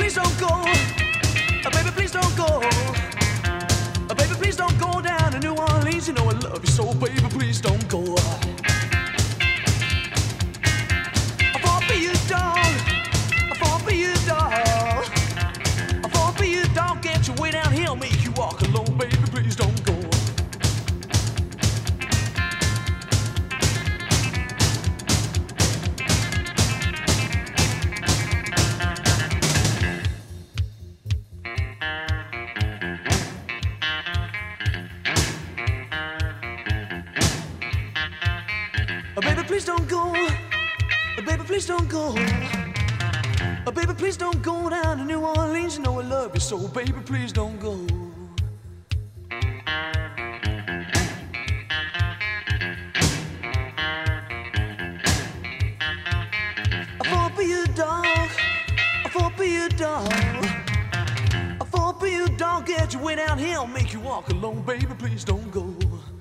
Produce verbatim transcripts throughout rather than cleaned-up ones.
please don't go. Uh, baby, please don't go. Uh, baby, please don't go down to New Orleans. You know I love you so, baby, please don't go. I fall for you, dog. I fall for you, dog. I fall for you, dog. Get your way down here, I'll make you walk alone, baby, please don't go. Oh, baby, please don't go. Oh, baby, please don't go. Oh, baby, please don't go down to New Orleans. You know I love you so, baby, please don't go. I fall for you, dog. I fall for you, dog. I fall for you, dog. Get your way down here, I'll make you walk alone, baby, please don't go.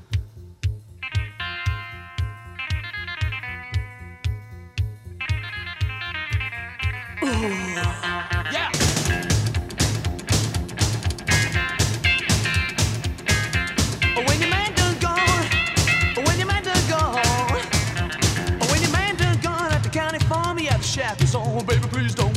Yeah. When your man done gone, when your man done gone, when your man done gone at the county farm, he had the shackles on, baby, please don't.